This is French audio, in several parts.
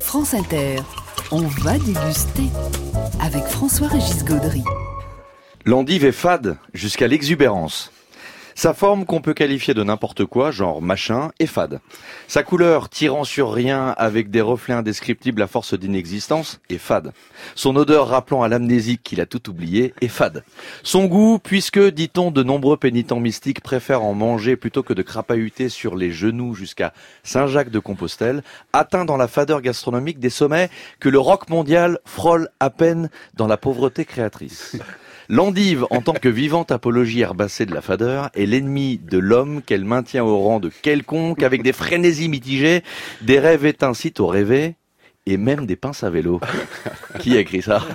France Inter, on va déguster avec François-Régis Gaudry. L'endive est fade jusqu'à l'exubérance. Sa forme qu'on peut qualifier de n'importe quoi, genre machin, est fade. Sa couleur, tirant sur rien avec des reflets indescriptibles à force d'inexistence, est fade. Son odeur rappelant à l'amnésique qu'il a tout oublié, est fade. Son goût, puisque, dit-on, de nombreux pénitents mystiques préfèrent en manger plutôt que de crapahuter sur les genoux jusqu'à Saint-Jacques-de-Compostelle, atteint dans la fadeur gastronomique des sommets que le rock mondial frôle à peine dans la pauvreté créatrice. L'endive, en tant que vivante apologie herbacée de la fadeur, est l'ennemi de l'homme qu'elle maintient au rang de quelconque avec des frénésies mitigées, des rêves éteints sitôt rêvés, et même des pinces à vélo. Qui a écrit ça?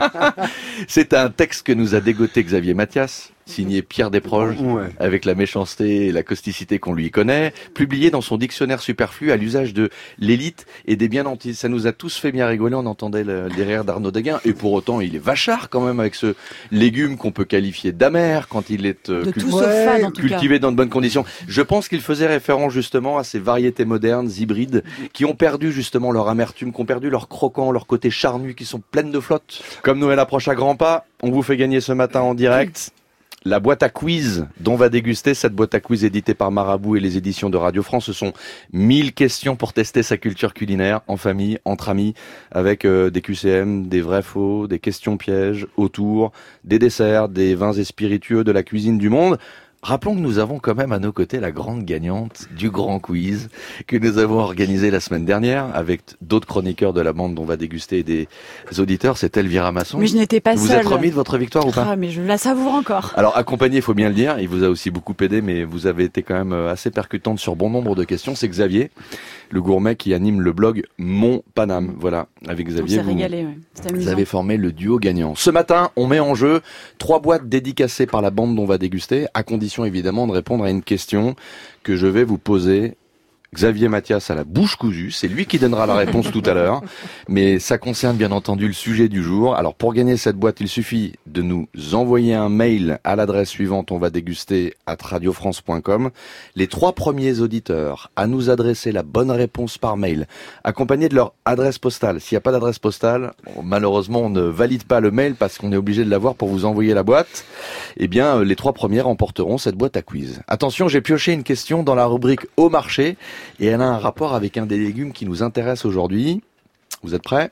C'est un texte que nous a dégoté Xavier Mathias, signé Pierre Desproges, avec la méchanceté et la causticité qu'on lui connaît, publié dans son dictionnaire superflu à l'usage de l'élite et des bien nantis. Ça nous a tous fait bien rigoler, on entendait les rires d'Arnaud Deguin, et pour autant il est vachard quand même avec ce légume qu'on peut qualifier d'amer quand il est cultivé dans de bonnes conditions. Je pense qu'il faisait référence justement à ces variétés modernes, hybrides, qui ont perdu justement leur amertume, qui ont perdu leur croquant, leur côté charnu, qui sont pleines de flotte. Comme Noël approche à grands pas, on vous fait gagner ce matin en direct la boîte à quiz dont va déguster cette boîte à quiz éditée par Marabout et les éditions de Radio France. Ce sont 1000 questions pour tester sa culture culinaire en famille, entre amis, avec des QCM, des vrais faux, des questions pièges autour, des desserts, des vins et spiritueux de la cuisine du monde. Rappelons que nous avons quand même à nos côtés la grande gagnante du grand quiz que nous avons organisé la semaine dernière avec d'autres chroniqueurs de la bande dont on va déguster des auditeurs. C'est Elvira Masson. Mais je n'étais pas seule. Vous êtes remis de votre victoire ou pas? Ah, mais je la savoure encore. Alors accompagné, il faut bien le dire, il vous a aussi beaucoup aidé, mais vous avez été quand même assez percutante sur bon nombre de questions. C'est Xavier, le gourmet qui anime le blog Mon Paname. Voilà, avec Xavier, on s'est régalé, ouais. C'est amusant. Vous avez formé le duo gagnant. Ce matin, on met en jeu 3 boîtes dédicacées par la bande dont on va déguster, à condition évidemment de répondre à une question que je vais vous poser. Xavier Mathias à la bouche cousue, c'est lui qui donnera la réponse tout à l'heure, mais ça concerne bien entendu le sujet du jour. Alors pour gagner cette boîte, il suffit de nous envoyer un mail à l'adresse suivante, on va déguster @radiofrance.com. Les 3 premiers auditeurs à nous adresser la bonne réponse par mail, accompagnée de leur adresse postale. S'il n'y a pas d'adresse postale, malheureusement on ne valide pas le mail parce qu'on est obligé de l'avoir pour vous envoyer la boîte. Eh bien, les 3 premiers remporteront cette boîte à quiz. Attention, j'ai pioché une question dans la rubrique Au marché, et elle a un rapport avec un des légumes qui nous intéresse aujourd'hui. Vous êtes prêts?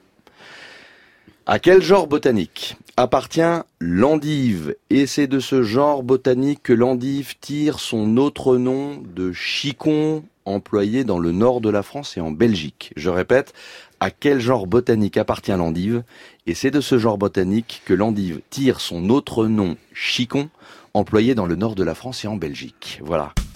À quel genre botanique appartient l'endive? Et c'est de ce genre botanique que l'endive tire son autre nom de chicon, employé dans le nord de la France et en Belgique. Je répète, à quel genre botanique appartient l'endive? Et c'est de ce genre botanique que l'endive tire son autre nom chicon, employé dans le nord de la France et en Belgique. Voilà.